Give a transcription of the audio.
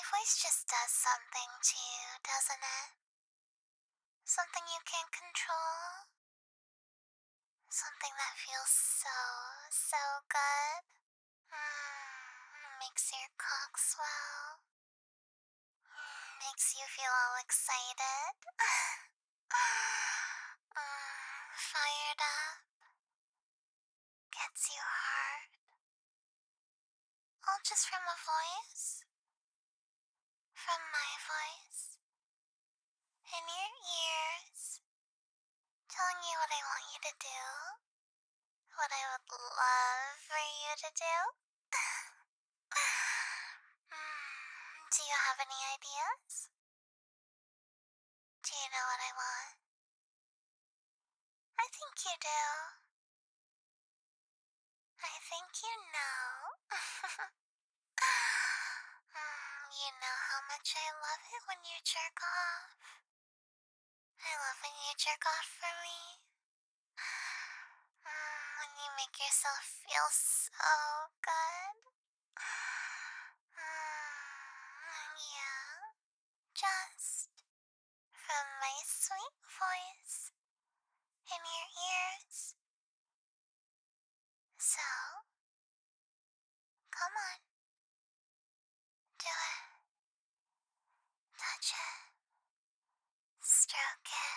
voice just does something to you, doesn't it? Something you can't control. Something that feels so good. Makes your cock swell. Makes you feel all excited. Fired up. Gets you hard. All just from a voice. From my voice. In your ears. Telling you what I want you to do. What I would love for you to do. Do you have any ideas? Do you know what I want? I think you do. I think you know. You know how much I love it when you jerk off. I love when you jerk off for me. When you make yourself feel so good. Yeah, just from my sweet voice in your ears. So, come on, do it. Touch it. Stroke it.